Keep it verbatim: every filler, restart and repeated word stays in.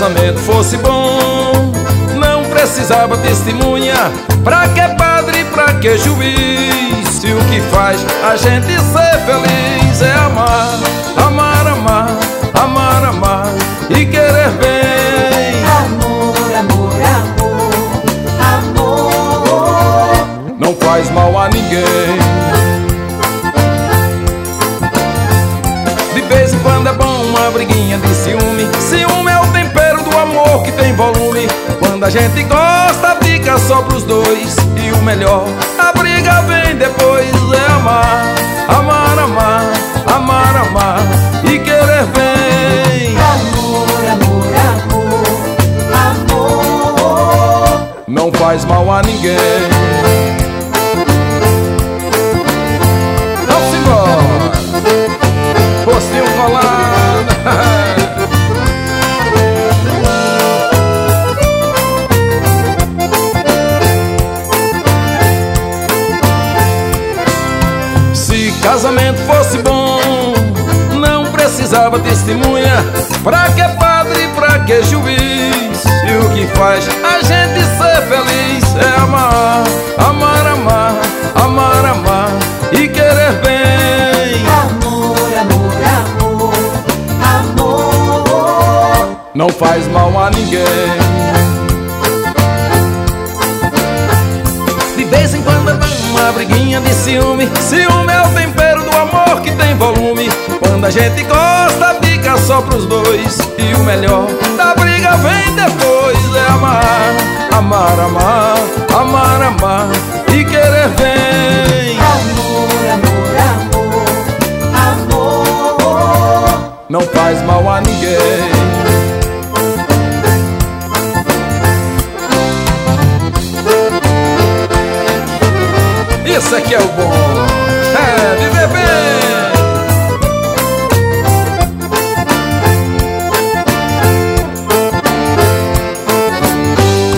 casamento fosse bom, não precisava testemunha. Pra que padre, pra que juiz? Se o que faz a gente ser feliz é amar, amar, amar, amar, amar e querer bem. Amor, amor, amor, amor não faz mal a ninguém. De vez em quando é bom uma briguinha de ciúme. Ciúme é o tempero do amor que tem volume. Quando a gente gosta fica só pros dois. E o melhor, a briga vem depois. É amar, amar, amar, amar, amar e querer bem. Amor, amor, amor, amor não faz mal a ninguém. Vamos embora. Postinho colado. Se casamento fosse bom, não precisava testemunha. Pra que padre, pra que juiz? E o que faz a gente ser feliz é amar, amar, amar, amar, amar e querer bem. Amor, amor, amor, amor não faz mal a ninguém. De vez em quando é bom uma briguinha de ciúme. Ciúme é o tempero do amor que tem volume. Quando a gente gosta fica só pros dois. E o melhor da briga vem depois. É amar, amar, amar, amar, amar e querer bem. Amor, amor, amor, amor não faz mal a ninguém. Esse aqui é o bom.